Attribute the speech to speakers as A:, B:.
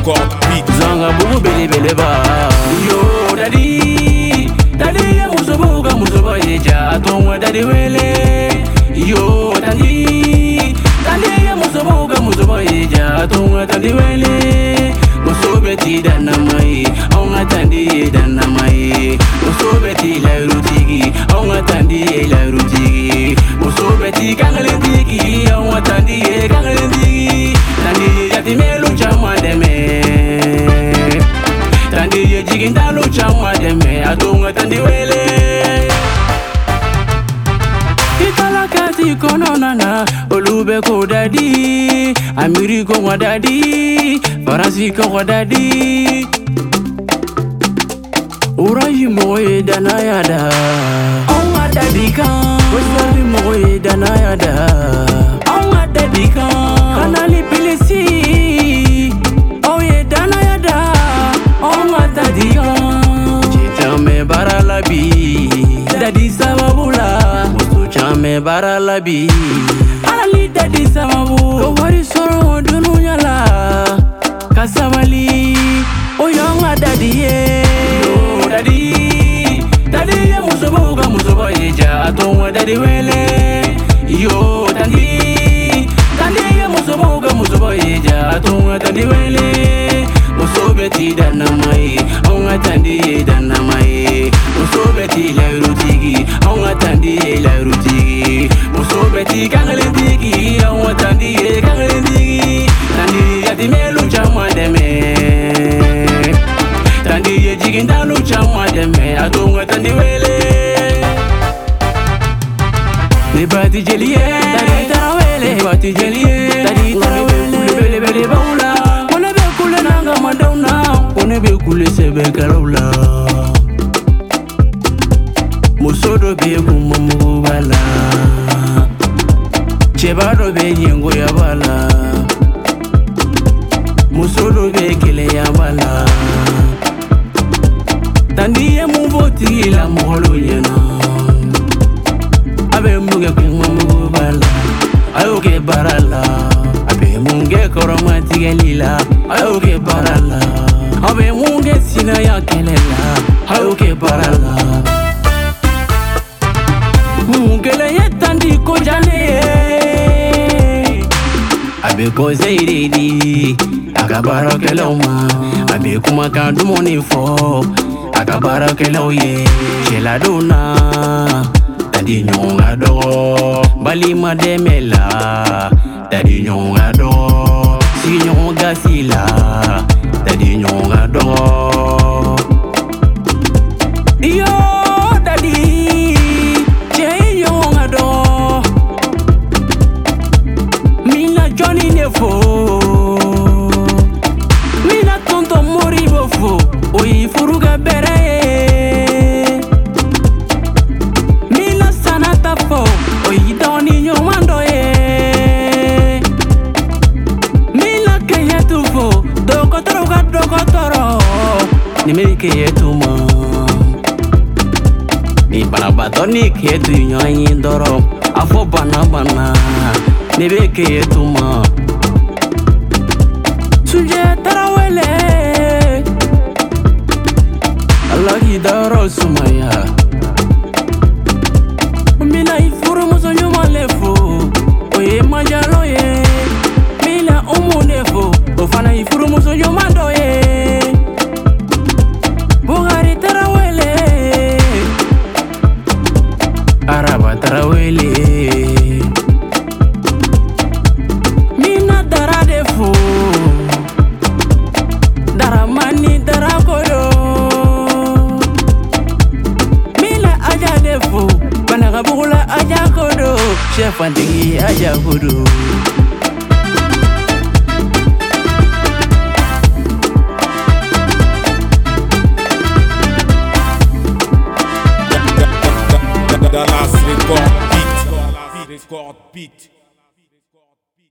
A: Record Beat.
B: Zanga bugu bele bele ba. Yo daddy ya musoboga musoba yeja atongwa daddy wele. Yo daddy ya musoboga musoba yeja atongwa daddy wele. Musobeti dana mai, aunga tandi dana mai. Musobeti la rutigi, aunga tandi la rutigi. Musobeti kangalendigi, aunga tandi kangalendigi. Tandi yati melu chama deme. Tandi ye jiginda lu chama deme. Atunga tandi wele. Itala kasi kono nana, olube ko daddy, amiri ko wa daddy, faransi ko wa daddy. Urayi moye dana yada, onga daddy kan. Wesali moye dana yada, onga daddy kan. Kanali pilisi, oye dana yada, onga daddy kan. Chitame baralabi, daddy sababula. Chame baralabi alali daddy samabu kawari soro dununya la kasabali oyonga daddy ye yo daddy ya musoboga musoba yeja atongwa daddy wele yo daddy ya musoboga musoba yeja atongwa daddy wele musobeti dana mai onga tandi dana mai musobeti la rutigi onga tandi la rutigi musobeti kangalendigi onga tandi kangalendigi tandi yati melu chama deme tandi ye jiginda lu chama deme atonga tandi wele ne bati jelie tandi tarawele ne bati jelie tandi tarawele bele bele baula ona be kule nanga madona ona be kule sebe karola musodo be gumamu bala chebado be nyengo ya bala musodo be kele ya bala tandi ya muvoti la molo yena abe muge gumamu bala ayoke barala abe munge koromati gelila ayoke barala abe munge sina ya kelela ayoke barala mungele yetandi ko jale abe ko zeiredi akabara keloma abe kuma kandu moni fo akabara keloye chela dona tandi nyonga do balima demela tandi nyonga do si nyonga sila tandi nyonga do yo mina tonto moribo fo oyi furuga bere mina sanata fo oyi doni nyomando ye mina keyetu fo dokotoro ni keyetu mo ni banabato ni keyetu nyanyi ndoro afo bana ni be keyetu mo Suje tarawele Allahi daro sumaya Mina ifuru muso nyuma lefu Oye majalo ye Mina umunefo Ofana ifuru muso nyuma doye Bugari tarawele Araba tarawele Mina daradefu Daramani darakodo Mila aja defu Banagabula aja kodo Chef andigi aja kodo
A: Dallas Record Beat.